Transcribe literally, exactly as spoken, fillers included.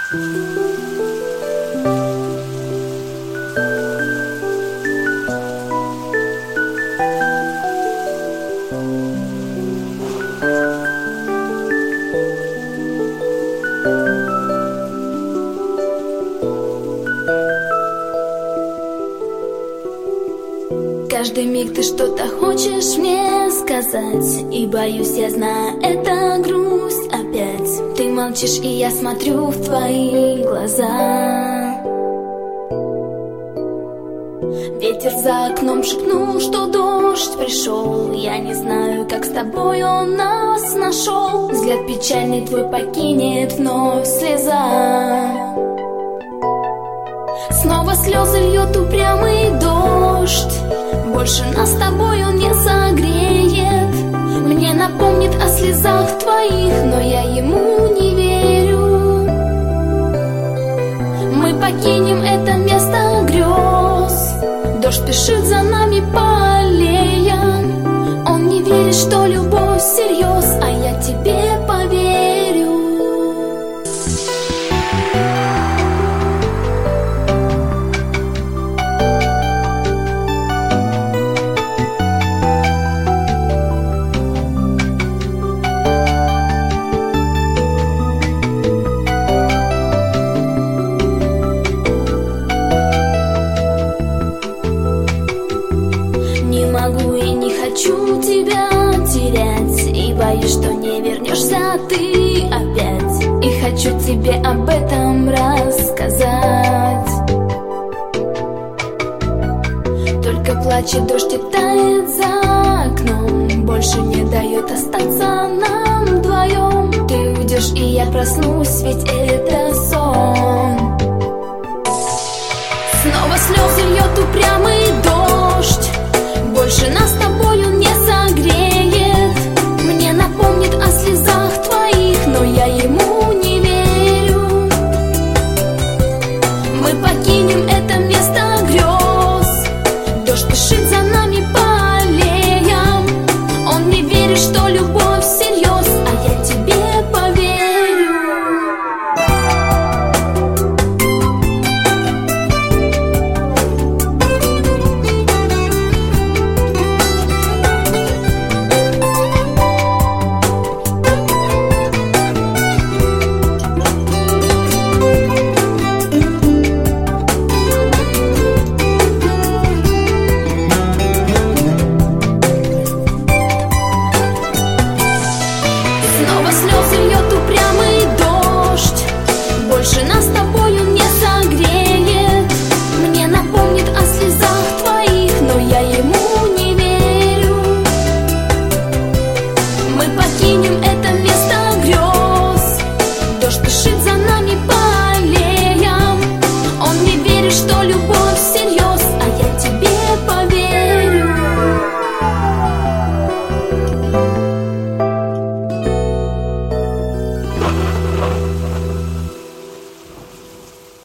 Каждый миг ты что-то хочешь мне сказать, и боюсь, я знаю, это грусть опять. Ты молчишь, и я смотрю в твои глаза. Ветер за окном шепнул, что дождь пришел. Я не знаю, как с тобой он нас нашел. Взгляд печальный твой покинет вновь слеза. Снова слезы льет упрямый дождь. Больше нас с тобой он не согреет. Мне напомнит о слезах твоих, но я ему не верю. Мы покинем это место грез. Дождь спешит за нами по аллеям. Он не верит, что любовь всерьез, а я тебе поверю. Хочу тебя терять, и боюсь, что не вернешься ты опять. И хочу тебе об этом рассказать. Только плачет дождь и тает за окном. Больше не дает остаться нам вдвоем. Ты уйдешь, и я проснусь, ведь это сон. Снова слезы льет упрямый дождь. Больше нас с тобой он не согреет. Мне напомнит о слезах твоих, но я ему не верю. Мы покинем это место грез. Дождь спешит за нами по аллеям. Он не верит, что любовь всерьез, а я тебе поверю. Снова слезы льет упрямый дождь. Больше нас с тобой он не согреет. Мне напомнит о слезах твоих, но я ему не верю. Мы покинем это место грез. Дождь спешит